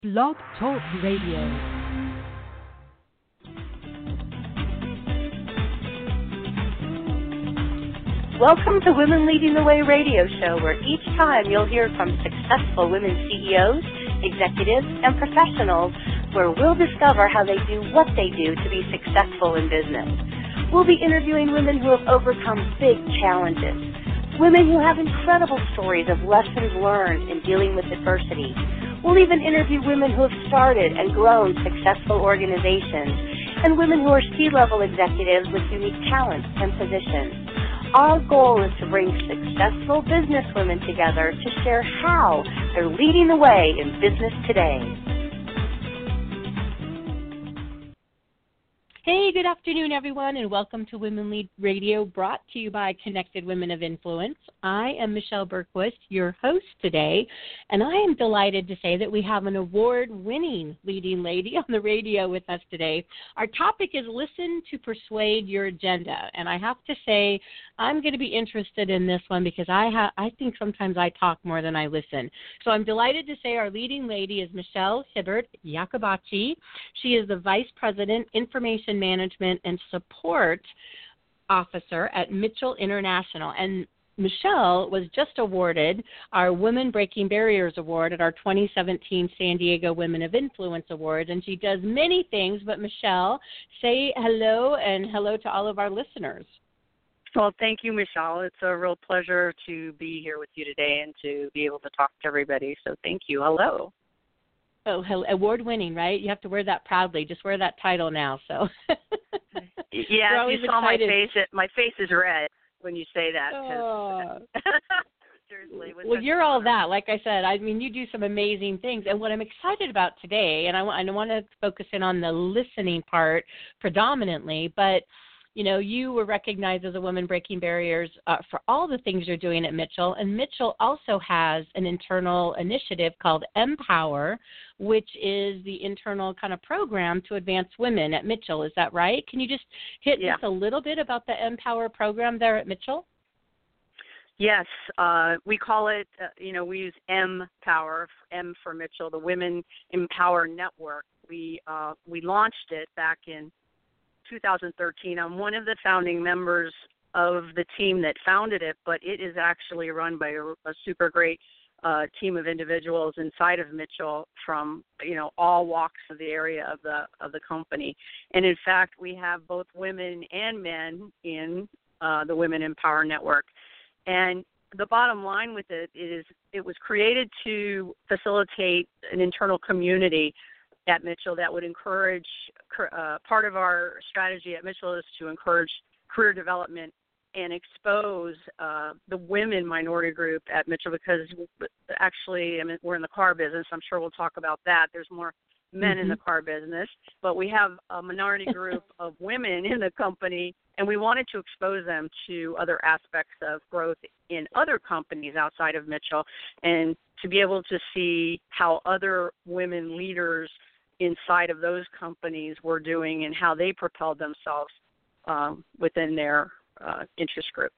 Blog Talk Radio. Welcome to Women Leading the Way radio show, where each time you'll hear from successful women CEOs, executives, and professionals, where we'll discover how they do what they do to be successful in business. We'll be interviewing women who have overcome big challenges, women who have incredible stories of lessons learned in dealing with adversity. We'll even interview women who have started and grown successful organizations, and women who are C-level executives with unique talents and positions. Our goal is to bring successful business women together to share how they're leading the way in business today. Hey, good afternoon, everyone, and welcome to Women Lead Radio, brought to you by Connected Women of Influence. I am Michelle Berquist, your host today, and I am delighted to say that we have an award-winning leading lady on the radio with us today. Our topic is Listen to Persuade Your Agenda, and I have to say I'm going to be interested in this one because I think sometimes I talk more than I listen. So I'm delighted to say our leading lady is Michelle Hibbert Iacobacci. She is the Vice President, Information Management and Support Officer at Mitchell International. And Michelle was just awarded our Women Breaking Barriers Award at our 2017 San Diego Women of Influence Awards, and she does many things. But Michelle, say hello, and hello to all of our listeners. Well, thank you, Michelle. It's a real pleasure to be here with you today and to be able to talk to everybody. So thank you. Hello. Oh, award-winning, right? You have to wear that proudly. Just wear that title now. So. Yeah, if you saw my face, my face is red when you say that. Oh. Seriously. Well, you're all that. Like I said, I mean, you do some amazing things. And what I'm excited about today, and I want to focus in on the listening part predominantly, but you know, you were recognized as a woman breaking barriers for all the things you're doing at Mitchell. And Mitchell also has an internal initiative called Empower, which is the internal kind of program to advance women at Mitchell. Is that right? Can you just hit just a little bit about the Empower program there at Mitchell? Yes, we call it, we use Empower, M for Mitchell, the Women Empower Network. We launched it back in 2013. I'm one of the founding members of the team that founded it, but it is actually run by a super great team of individuals inside of Mitchell from all walks of the area of the company. And in fact, we have both women and men in the Women Empower Network. And the bottom line with it is it was created to facilitate an internal community at Mitchell that would encourage, part of our strategy at Mitchell is to encourage career development and expose the women minority group at Mitchell, because actually, I mean, we're in the car business. I'm sure we'll talk about that. There's more men in the car business, but we have a minority group of women in the company, and we wanted to expose them to other aspects of growth in other companies outside of Mitchell, and to be able to see how other women leaders inside of those companies were doing and how they propelled themselves within their interest group.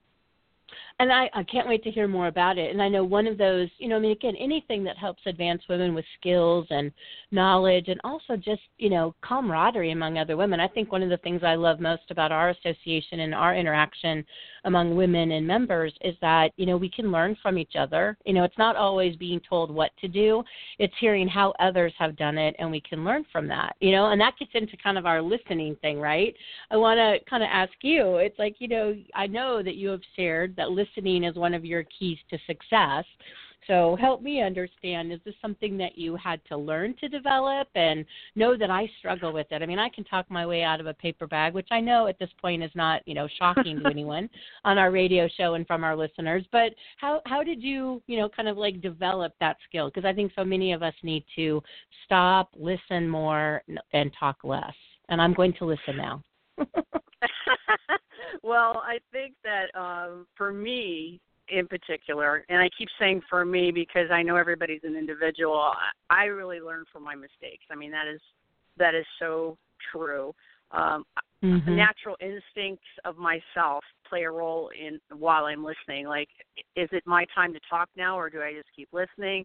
And I can't wait to hear more about it. And I know one of those, again, anything that helps advance women with skills and knowledge and also just, camaraderie among other women. I think one of the things I love most about our association and our interaction among women and members is that, we can learn from each other. It's not always being told what to do. It's hearing how others have done it, and we can learn from that, and that gets into kind of our listening thing, right? I want to kind of ask you, it's like, I know that you have shared that listening is one of your keys to success. So help me understand, is this something that you had to learn to develop? And know that I struggle with it. I mean, I can talk my way out of a paper bag, which I know at this point is not, shocking to anyone on our radio show and from our listeners. But how did you, kind of like develop that skill? Because I think so many of us need to stop, listen more, and talk less. And I'm going to listen now. Well, I think that for me in particular, and I keep saying for me because I know everybody's an individual, I really learn from my mistakes. I mean, that is so true. Natural instincts of myself play a role in while I'm listening. Like, is it my time to talk now, or do I just keep listening?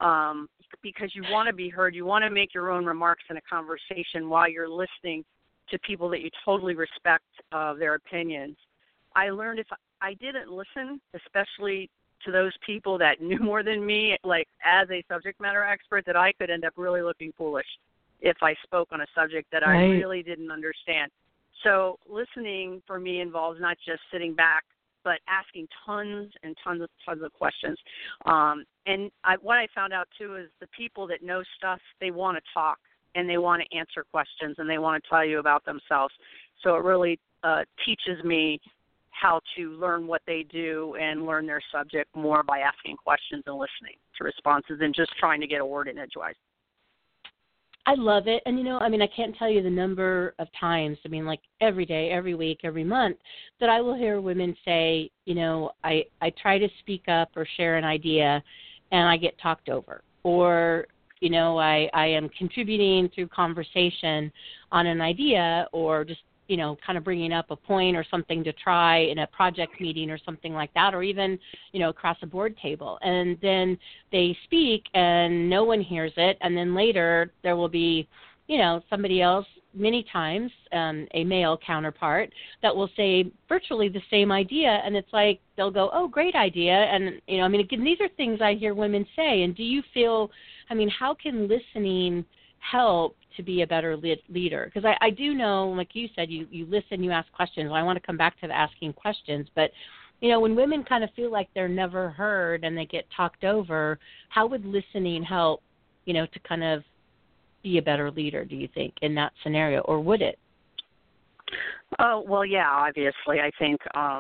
because you want to be heard. You want to make your own remarks in a conversation while you're listening to people that you totally respect their opinions. I learned if I didn't listen, especially to those people that knew more than me, like as a subject matter expert, that I could end up really looking foolish if I spoke on a subject that I really didn't understand. So listening for me involves not just sitting back, but asking tons and tons of questions. What I found out, too, is the people that know stuff, they want to talk, and they want to answer questions, and they want to tell you about themselves. So it really teaches me how to learn what they do and learn their subject more by asking questions and listening to responses than just trying to get a word in edgewise. I love it. And, I can't tell you the number of times, like every day, every week, every month, that I will hear women say, I try to speak up or share an idea and I get talked over. Or, I am contributing through conversation on an idea or just, kind of bringing up a point or something to try in a project meeting or something like that, or even, across a board table. And then they speak and no one hears it. And then later there will be, somebody else, many times, a male counterpart, that will say virtually the same idea. And it's like, they'll go, oh, great idea. And, again, these are things I hear women say. And do you feel, how can listening help to be a better leader? Because I do know, like you said, you listen, you ask questions. Well, I want to come back to the asking questions. But, when women kind of feel like they're never heard and they get talked over, how would listening help, to kind of be a better leader, do you think, in that scenario? Or would it? Oh, well, yeah, obviously. I think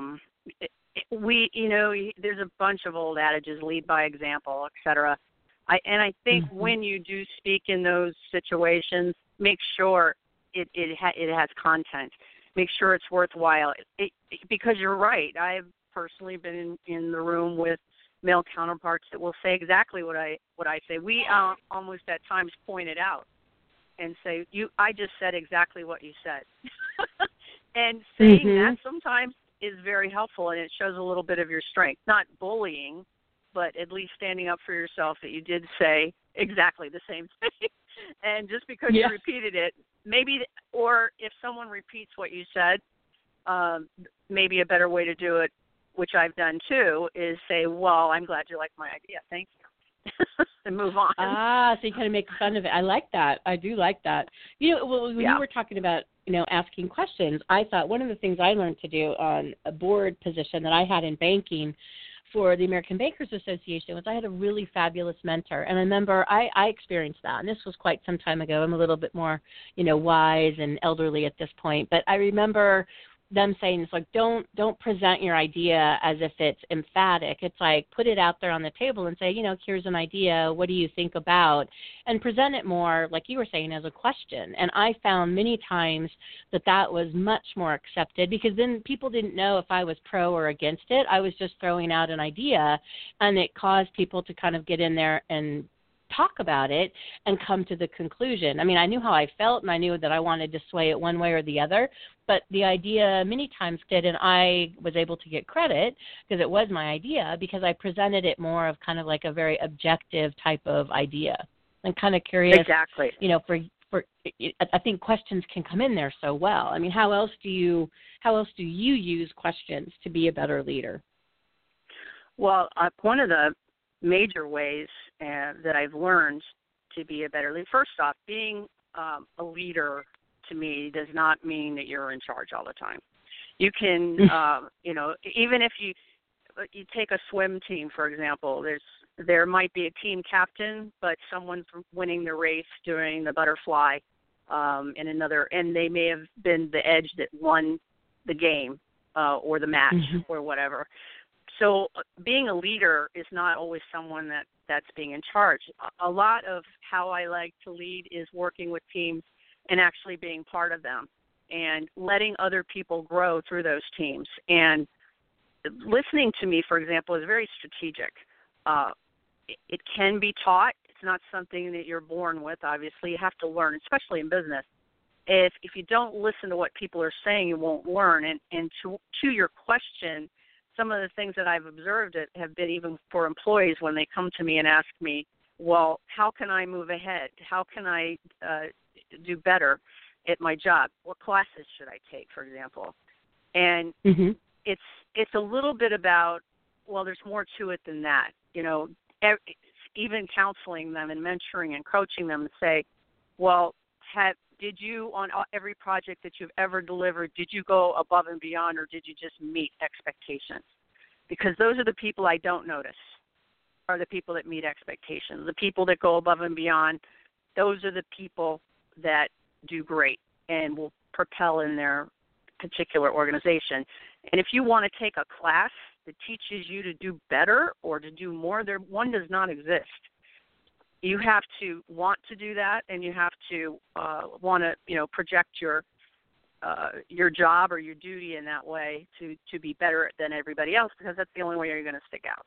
there's a bunch of old adages, lead by example, et cetera. I think when you do speak in those situations, make sure it has content. Make sure it's worthwhile. Because you're right. I've personally been in the room with male counterparts that will say exactly what I say. We almost at times point it out and say, I just said exactly what you said. And saying that sometimes is very helpful, and it shows a little bit of your strength. Not bullying, but at least standing up for yourself that you did say exactly the same thing. And just because you repeated it, maybe, or if someone repeats what you said, maybe a better way to do it, which I've done too, is say, well, I'm glad you liked my idea. Thank you. And move on. So you kind of make fun of it. I like that. I do like that. When you were talking about, asking questions, I thought one of the things I learned to do on a board position that I had in banking for the American Bankers Association was I had a really fabulous mentor. And I remember I experienced that. And this was quite some time ago. I'm a little bit more, wise and elderly at this point. But I remember them saying, it's like, don't present your idea as if it's emphatic. It's like, put it out there on the table and say, here's an idea. What do you think about? And present it more, like you were saying, as a question. And I found many times that was much more accepted, because then people didn't know if I was pro or against it. I was just throwing out an idea, and it caused people to kind of get in there and talk about it and come to the conclusion. I knew how I felt, and I knew that I wanted to sway it one way or the other, but the idea many times did, and I was able to get credit because it was my idea, because I presented it more of kind of like a very objective type of idea. I'm kind of curious, exactly. I think questions can come in there so well. How else do you use questions to be a better leader? Well, one of the major ways that I've learned to be a better leader. First off, being a leader to me does not mean that you're in charge all the time. You can, even if you take a swim team, for example, there might be a team captain, but someone's winning the race during the butterfly, and they may have been the edge that won the game or the match or whatever. So being a leader is not always someone that's being in charge. A lot of how I like to lead is working with teams and actually being part of them and letting other people grow through those teams. And listening to me, for example, is very strategic. It can be taught. It's not something that you're born with, obviously. You have to learn, especially in business. If you don't listen to what people are saying, you won't learn. And to your question, some of the things that I've observed have been even for employees when they come to me and ask me, well, how can I move ahead? How can I do better at my job? What classes should I take, for example? And it's a little bit about, well, there's more to it than that. You know, even counseling them and mentoring and coaching them to say, well, did you, on every project that you've ever delivered, did you go above and beyond, or did you just meet expectations? Because those are the people I don't notice, are the people that meet expectations. The people that go above and beyond, those are the people that do great and will propel in their particular organization. And if you want to take a class that teaches you to do better or to do more, one does not exist. You have to want to do that, and you have to want to, you know, project your job or your duty in that way to be better than everybody else, because that's the only way you're going to stick out.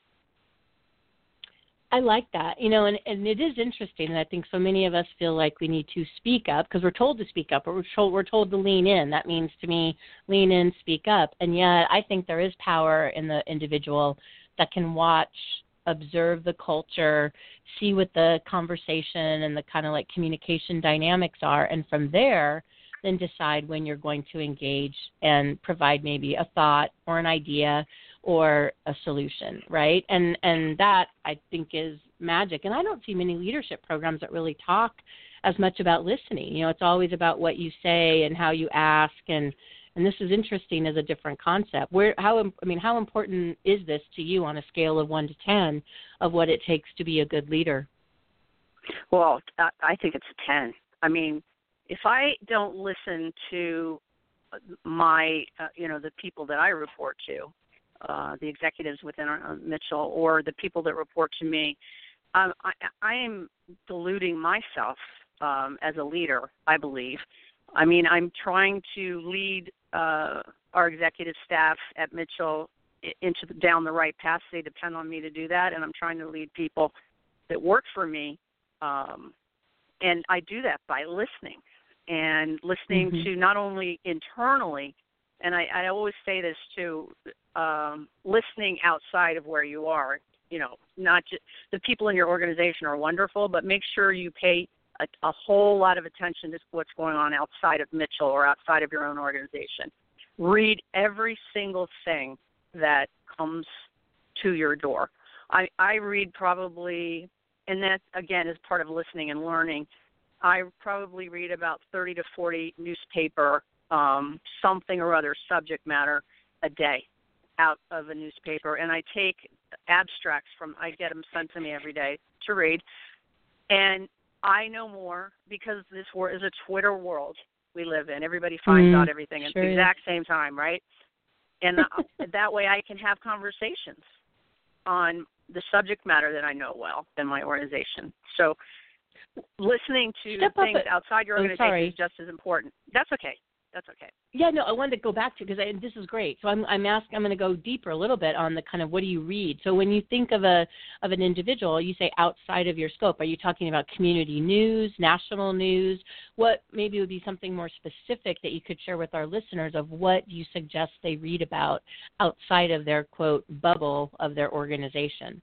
I like that, you know, and it is interesting, and I think so many of us feel like we need to speak up because we're told to speak up, or we're told to lean in. That means to me, lean in, speak up, and yet I think there is power in the individual that can watch, observe the culture, see what the conversation and the kind of like communication dynamics are, and from there, then decide when you're going to engage and provide maybe a thought or an idea or a solution, right? And that, I think, is magic. And I don't see many leadership programs that really talk as much about listening. You know, it's always about what you say and how you ask, and this is interesting as a different concept. How important is this to you on a scale of 1 to 10 of what it takes to be a good leader? Well, I think it's a 10. I mean, if I don't listen to my, the people that I report to, the executives within Mitchell, or the people that report to me, I am deluding myself as a leader, I believe. I mean, I'm trying to lead our executive staff at Mitchell down the right path. They depend on me to do that, and I'm trying to lead people that work for me. And I do that by listening, and listening to not only internally, and I always say this too, listening outside of where you are. You know, not just the people in your organization are wonderful, but make sure you pay a whole lot of attention to what's going on outside of Mitchell or outside of your own organization. Read every single thing that comes to your door. I read probably, and that, again, is part of listening and learning, I probably read about 30 to 40 newspaper, something or other subject matter a day out of a newspaper. And I take abstracts I get them sent to me every day to read. And I know more because this is a Twitter world we live in. Everybody finds out everything at the exact same time, right? And that way I can have conversations on the subject matter that I know well in my organization. So listening to things outside your organization is just as important. That's okay. That's okay. Yeah, no, I wanted to go back to, because this is great. So I'm going to go deeper a little bit on the kind of what do you read. So when you think of an individual, you say outside of your scope. Are you talking about community news, national news? What maybe would be something more specific that you could share with our listeners of what you suggest they read about outside of their, quote, bubble of their organization?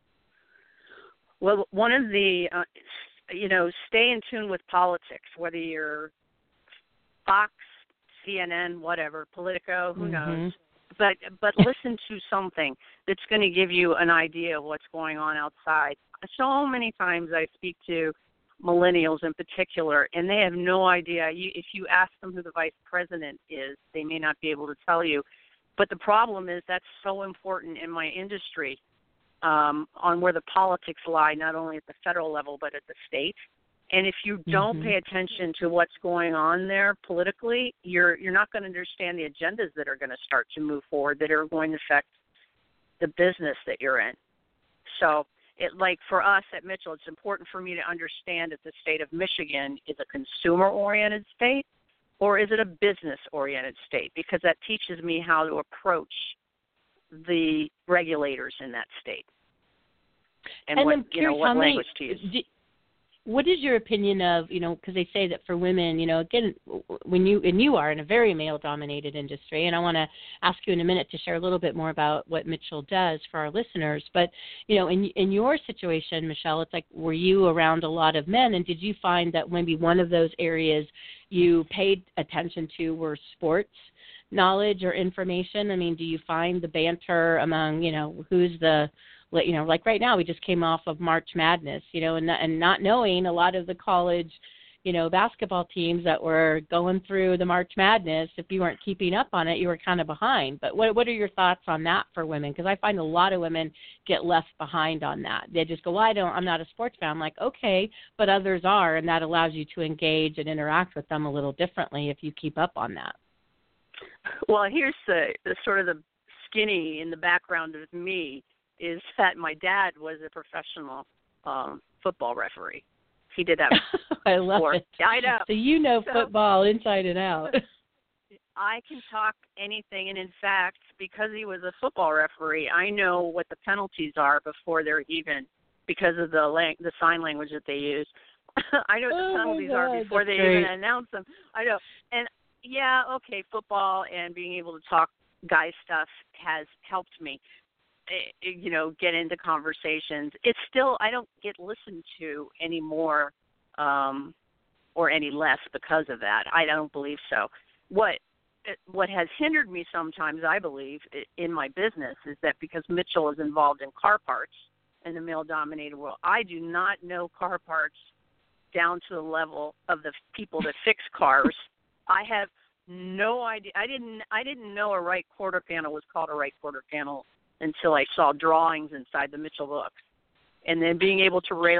Well, one of the, stay in tune with politics, whether you're Fox, CNN, whatever, Politico, who knows. But listen to something that's going to give you an idea of what's going on outside. So many times I speak to millennials in particular, and they have no idea. If you ask them who the vice president is, they may not be able to tell you. But the problem is that's so important in my industry, on where the politics lie, not only at the federal level but at the state. And if you don't pay attention to what's going on there politically, you're not going to understand the agendas that are going to start to move forward that are going to affect the business that you're in. So, for us at Mitchell, it's important for me to understand that the state of Michigan is a consumer-oriented state, or is it a business-oriented state? Because that teaches me how to approach the regulators in that state and what language to use. what is your opinion of, because they say that for women, again, when you are in a very male-dominated industry, and I want to ask you in a minute to share a little bit more about what Mitchell does for our listeners, but, in your situation, Michelle, it's like, were you around a lot of men, and did you find that maybe one of those areas you paid attention to were sports knowledge or information? I mean, do you find the banter among, who's the like right now we just came off of March Madness, and not knowing a lot of the college, basketball teams that were going through the March Madness, if you weren't keeping up on it, you were kind of behind. But what are your thoughts on that for women? Because I find a lot of women get left behind on that. They just go, well, I'm not a sports fan. I'm like, okay, but others are, and that allows you to engage and interact with them a little differently if you keep up on that. Well, here's the sort of the skinny in the background of me is that my dad was a professional football referee. He did that. I love it. I know. So football inside and out. I can talk anything, and in fact, because he was a football referee, I know what the penalties are before they're even, because of the sign language that they use. I know what the penalties are before they even announce them. I know. And yeah, okay, football and being able to talk guy stuff has helped me, get into conversations. It's still, I don't get listened to anymore or any less because of that. I don't believe so. What has hindered me sometimes, I believe, in my business is that because Mitchell is involved in car parts in the male-dominated world, I do not know car parts down to the level of the people that fix cars. I have no idea. I didn't know a right quarter panel was called a right quarter panel until I saw drawings inside the Mitchell books. And then being able to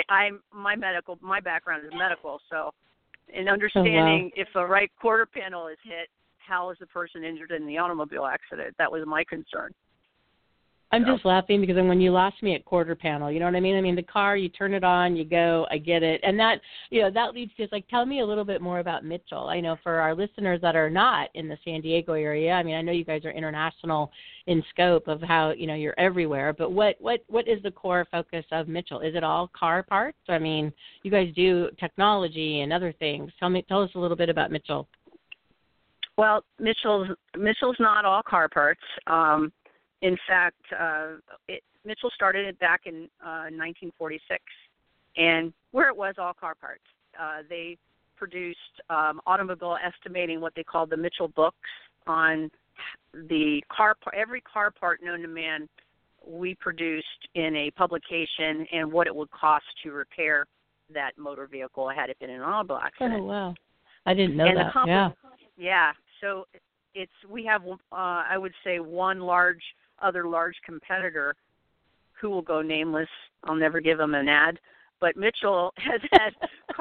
my background is medical, so in understanding if a right quarter panel is hit, how is the person injured in the automobile accident? That was my concern. I'm just laughing because when you lost me at quarter panel, you know what I mean? I mean, the car, you turn it on, you go, I get it. And that, that leads to, tell me a little bit more about Mitchell. I know for our listeners that are not in the San Diego area, I mean, I know you guys are international in scope of how, you're everywhere, but what is the core focus of Mitchell? Is it all car parts? I mean, you guys do technology and other things. Tell us a little bit about Mitchell. Well, Mitchell's not all car parts. In fact, Mitchell started it back in 1946, and where it was all car parts. They produced automobile estimating, what they called the Mitchell books, on the every car part known to man. We produced in a publication and what it would cost to repair that motor vehicle had it been in an automobile accident. Oh wow, I didn't know that. Yeah. So we have I would say one other large competitor who will go nameless. I'll never give them an ad, but Mitchell has had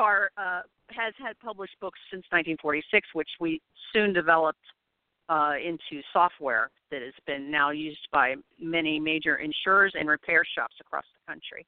has had published books since 1946, which we soon developed into software that has been now used by many major insurers and repair shops across the country.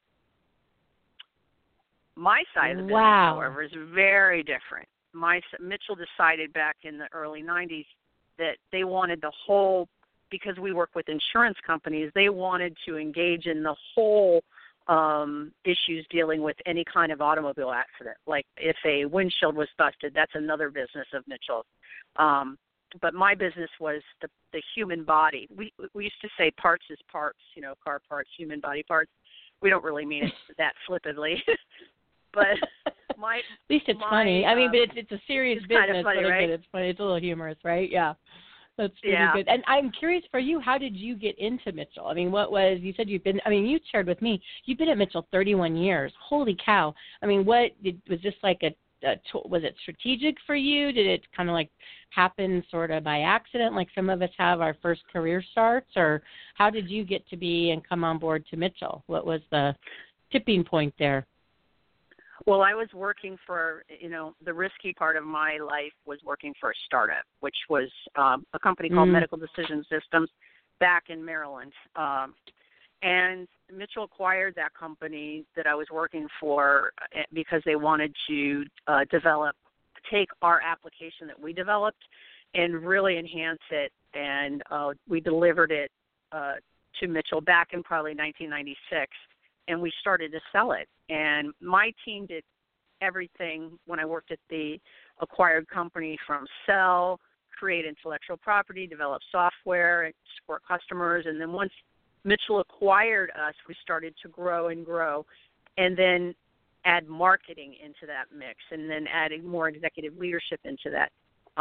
My side of the business, however, is very different. Mitchell decided back in the early 90s that they wanted the whole, because we work with insurance companies, they wanted to engage in the whole issues dealing with any kind of automobile accident. Like if a windshield was busted, that's another business of Mitchell's. But my business was the human body. We used to say parts is parts, car parts, human body parts. We don't really mean it that flippantly. But at least it's funny. I mean, but it's a serious business. Kind of funny, right? It's funny. It's a little humorous, right? Yeah. That's really good. And I'm curious for you, how did you get into Mitchell? I mean, you said you shared with me, you've been at Mitchell 31 years. Holy cow. I mean, was this like was it strategic for you? Did it kind of like happen sort of by accident, like some of us have our first career starts? Or how did you get to be and come on board to Mitchell? What was the tipping point there? Well, I was working for, the risky part of my life was working for a startup, which was a company called Medical Decision Systems back in Maryland. And Mitchell acquired that company that I was working for because they wanted to take our application that we developed and really enhance it. And we delivered it to Mitchell back in probably 1996. and we started to sell it. And my team did everything when I worked at the acquired company, from sell, create intellectual property, develop software, and support customers. And then once Mitchell acquired us, we started to grow and grow, and then add marketing into that mix, and then adding more executive leadership into that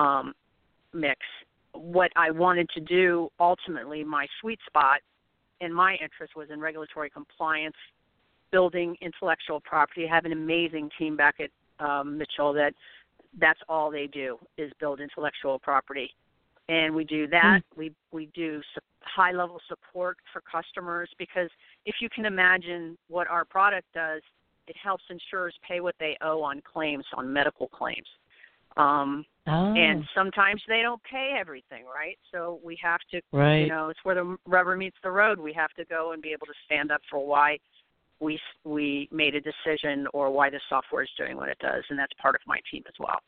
mix. What I wanted to do, ultimately, my sweet spot and my interest was in regulatory compliance, building intellectual property. I have an amazing team back at Mitchell that's all they do is build intellectual property. And we do that. We do high-level support for customers, because if you can imagine what our product does, it helps insurers pay what they owe on claims, on medical claims. And sometimes they don't pay everything, right? So we have to, it's where the rubber meets the road. We have to go and be able to stand up for why we made a decision or why the software is doing what it does, and that's part of my team as well.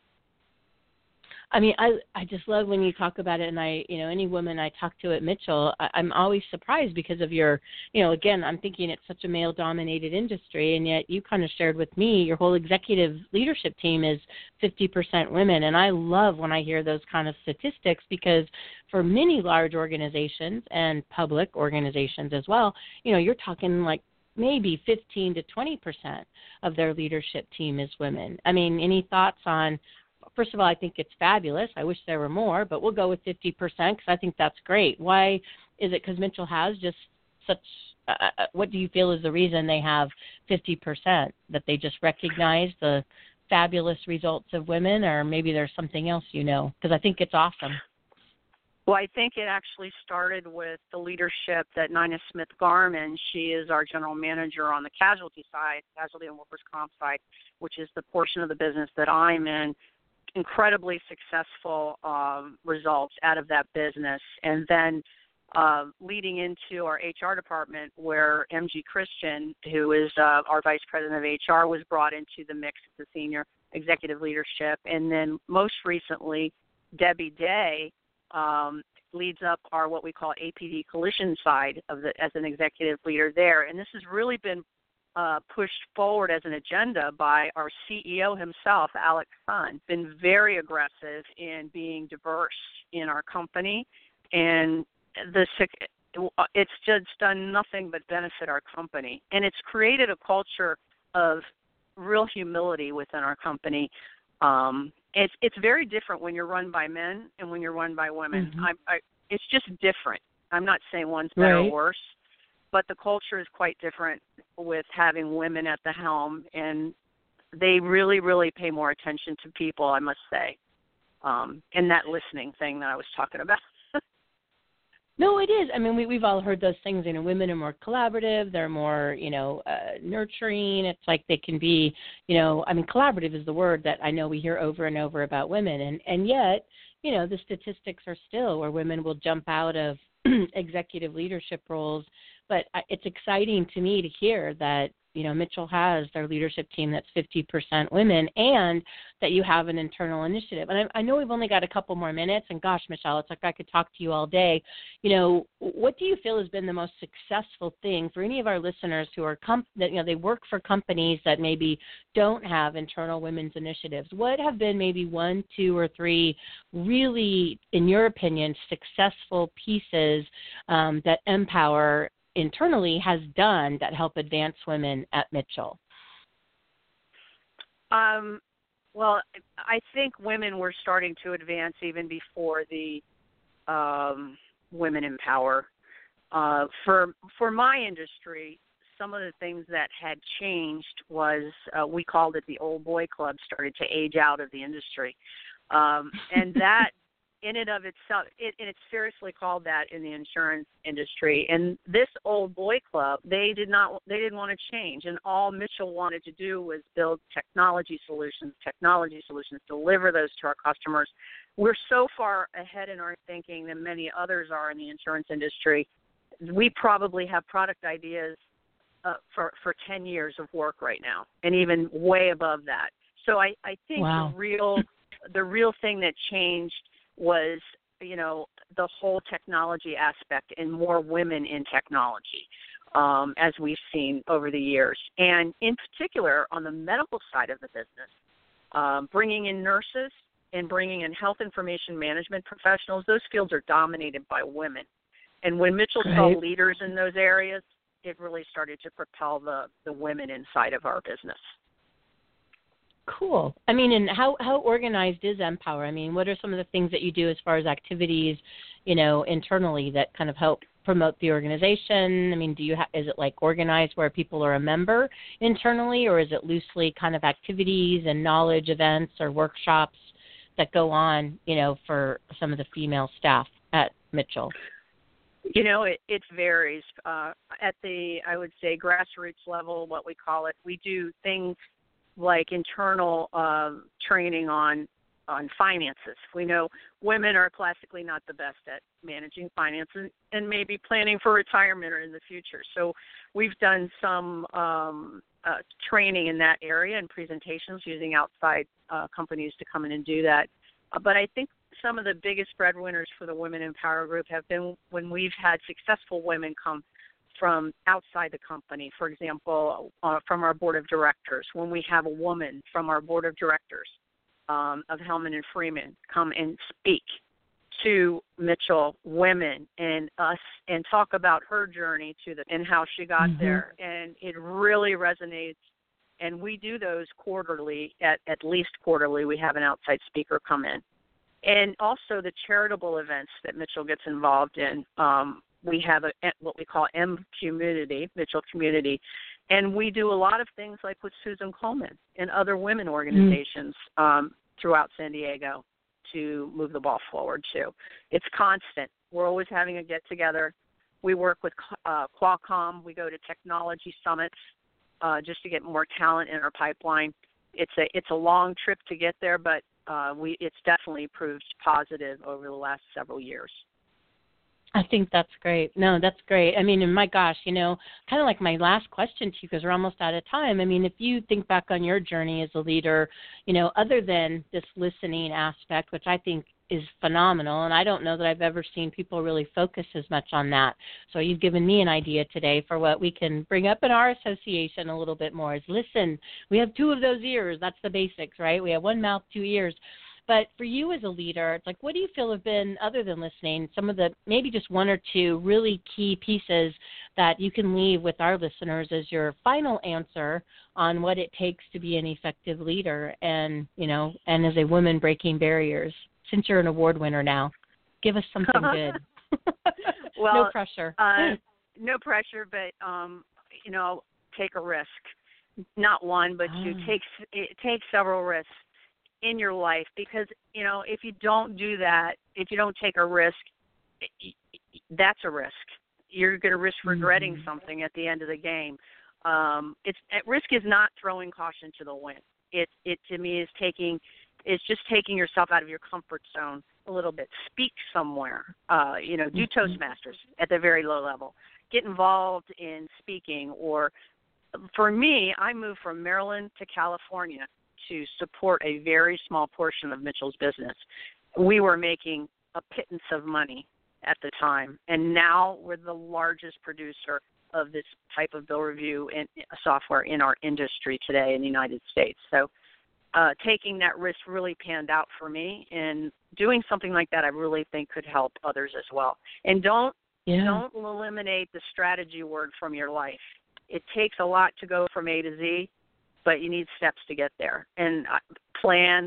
I mean, I just love when you talk about it, and any woman I talk to at Mitchell, I'm always surprised because of your, again, I'm thinking it's such a male-dominated industry, and yet you kind of shared with me your whole executive leadership team is 50% women, and I love when I hear those kind of statistics, because for many large organizations and public organizations as well, you're talking like maybe 15 to 20% of their leadership team is women. I mean, any thoughts on? First of all, I think it's fabulous. I wish there were more, but we'll go with 50% because I think that's great. Why is it? Because Mitchell has just such what do you feel is the reason they have 50%? That they just recognize the fabulous results of women, or maybe there's something else, because I think it's awesome. Well, I think it actually started with the leadership that Nina Smith-Garman, she is our general manager on the casualty side, casualty and workers' comp side, which is the portion of the business that I'm in. Incredibly successful results out of that business. And then leading into our HR department, where MG Christian, who is our vice president of HR, was brought into the mix as the senior executive leadership. And then most recently, Debbie Day leads up our what we call APD collision side as an executive leader there. And this has really been pushed forward as an agenda by our CEO himself, Alex Sun. Been very aggressive in being diverse in our company, and it's just done nothing but benefit our company. And it's created a culture of real humility within our company. It's very different when you're run by men and when you're run by women. Mm-hmm. It's just different. I'm not saying one's better or worse, but the culture is quite different with having women at the helm, and they really, really pay more attention to people, I must say, and that listening thing that I was talking about. No, it is. I mean, we've all heard those things. Women are more collaborative. They're more, nurturing. It's like they can be, collaborative is the word that I know we hear over and over about women. And yet, the statistics are still where women will jump out of executive leadership roles. But it's exciting to me to hear that, Mitchell has their leadership team that's 50% women, and that you have an internal initiative. And I know we've only got a couple more minutes, and gosh, Michelle, it's like I could talk to you all day. What do you feel has been the most successful thing for any of our listeners who are they work for companies that maybe don't have internal women's initiatives? What have been maybe 1, 2, or 3 really, in your opinion, successful pieces that Empower internally has done that help advance women at Mitchell? Well, I think women were starting to advance even before the Women Empower. For my industry, some of the things that had changed was we called it the old boy club started to age out of the industry. And that in and of itself, it's seriously called that in the insurance industry. And this old boy club, they didn't want to change. And all Mitchell wanted to do was build technology solutions, deliver those to our customers. We're so far ahead in our thinking than many others are in the insurance industry. We probably have product ideas for 10 years of work right now, and even way above that. So I think wow. the real thing that changed was, the whole technology aspect and more women in technology. as we've seen over the years. And in particular, on the medical side of the business, bringing in nurses and bringing in health information management professionals, those fields are dominated by women. And when Mitchell saw leaders in those areas, it really started to propel the women inside of our business. Cool. I mean, and how organized is Empower? I mean, what are some of the things that you do as far as activities, internally that kind of help promote the organization? I mean, is it like organized where people are a member internally, or is it loosely kind of activities and knowledge events or workshops that go on, for some of the female staff at Mitchell? It varies. At the, I would say, grassroots level, what we call it, we do things like internal training on finances. We know women are classically not the best at managing finances and maybe planning for retirement or in the future. So we've done some training in that area and presentations using outside companies to come in and do that. But I think some of the biggest breadwinners for the Women in Power Group have been when we've had successful women come from outside the company. For example, from our board of directors, when we have a woman from our board of directors of Hellman and Freeman come and speak to Mitchell women and us and talk about her journey and how she got there. And it really resonates. And we do those quarterly, at least quarterly. We have an outside speaker come in. And also the charitable events that Mitchell gets involved in. We have what we call M Community, Mitchell Community, and we do a lot of things like with Susan Coleman and other women organizations throughout San Diego to move the ball forward too. It's constant. We're always having a get-together. We work with Qualcomm. We go to technology summits just to get more talent in our pipeline. It's a long trip to get there, but it's definitely proved positive over the last several years. I think that's great. No, that's great. I mean, and my gosh, kind of like my last question to you, because we're almost out of time. I mean, if you think back on your journey as a leader, other than this listening aspect, which I think is phenomenal, and I don't know that I've ever seen people really focus as much on that. So you've given me an idea today for what we can bring up in our association a little bit more is listen. We have 2 of those ears. That's the basics, right? We have 1 mouth, 2 ears. But for you as a leader, it's like, what do you feel have been, other than listening, some of the maybe just 1 or 2 really key pieces that you can leave with our listeners as your final answer on what it takes to be an effective leader and, and as a woman breaking barriers? Since you're an award winner now, give us something good. Well, no pressure. No pressure, but, take a risk. Not 1, but 2. Take several risks in your life, because if you don't do that, if you don't take a risk, that's a risk. You're going to risk regretting something at the end of the game. Risk is not throwing caution to the wind. It to me is just taking yourself out of your comfort zone a little bit. Speak somewhere. Do Toastmasters at the very low level. Get involved in speaking. Or for me, I moved from Maryland to California to support a very small portion of Mitchell's business. We were making a pittance of money at the time, and now we're the largest producer of this type of bill review and software in our industry today in the United States. So taking that risk really panned out for me, and doing something like that I really think could help others as well. And don't eliminate the strategy word from your life. It takes a lot to go from A to Z, but you need steps to get there. And plan.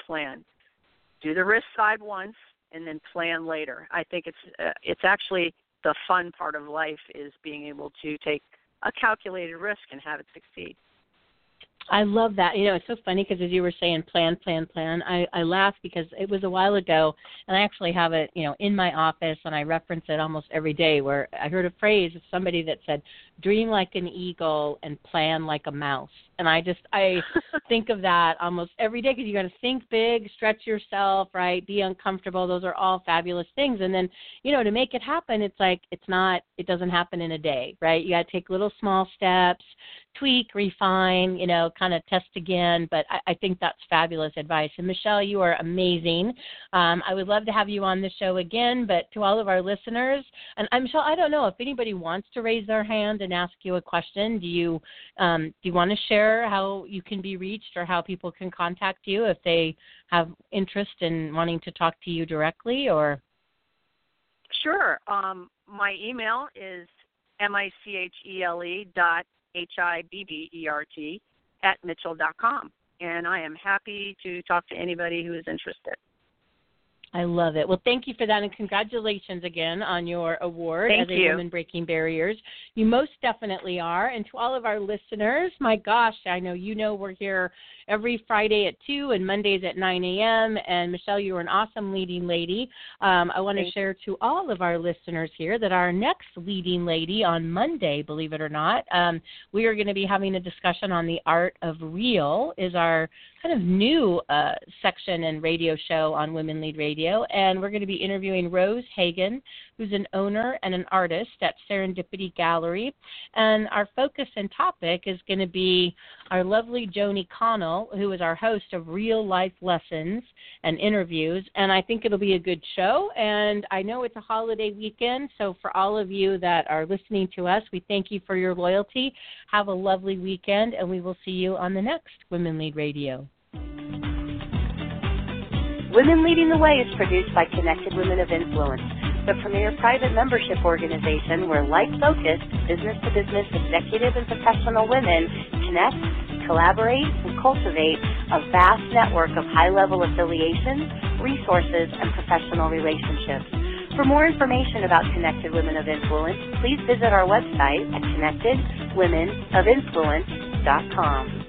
Do the risk side once, and then plan later. I think it's actually the fun part of life is being able to take a calculated risk and have it succeed. I love that. It's so funny because as you were saying plan, I laugh because it was a while ago, and I actually have it, in my office, and I reference it almost every day, where I heard a phrase of somebody that said, dream like an eagle and plan like a mouse. And I think of that almost every day because you got to think big, stretch yourself, right? Be uncomfortable. Those are all fabulous things. And then, to make it happen, it's like it doesn't happen in a day, right? You got to take little small steps, tweak, refine, kind of test again. But I think that's fabulous advice. And Michelle, you are amazing. I would love to have you on the show again, but to all of our listeners, and Michelle, I don't know if anybody wants to raise their hand and ask you a question. Do you want to share how you can be reached or how people can contact you if they have interest in wanting to talk to you directly? Or Sure. My email is michele.hibbert@mitchell.com, and I am happy to talk to anybody who is interested. I love it. Well, thank you for that, and congratulations again on your award as a Woman Breaking Barriers. You most definitely are. And to all of our listeners, my gosh, I know we're here every Friday at 2 and Mondays at 9 a.m. And, Michelle, you are an awesome leading lady. I want to share to all of our listeners here that our next leading lady on Monday, believe it or not, we are going to be having a discussion on the art of real, is our kind of new section and radio show on Women Lead Radio. And we're going to be interviewing Rose Hagen, who's an owner and an artist at Serendipity Gallery. And our focus and topic is going to be our lovely Joni Connell, who is our host of Real Life Lessons and Interviews. And I think it'll be a good show. And I know it's a holiday weekend, so for all of you that are listening to us, we thank you for your loyalty. Have a lovely weekend, and we will see you on the next Women Lead Radio. Women Leading the Way is produced by Connected Women of Influence, the premier private membership organization where like-focused, business-to-business executive and professional women connect, collaborate, and cultivate a vast network of high-level affiliations, resources, and professional relationships. For more information about Connected Women of Influence, please visit our website at connectedwomenofinfluence.com.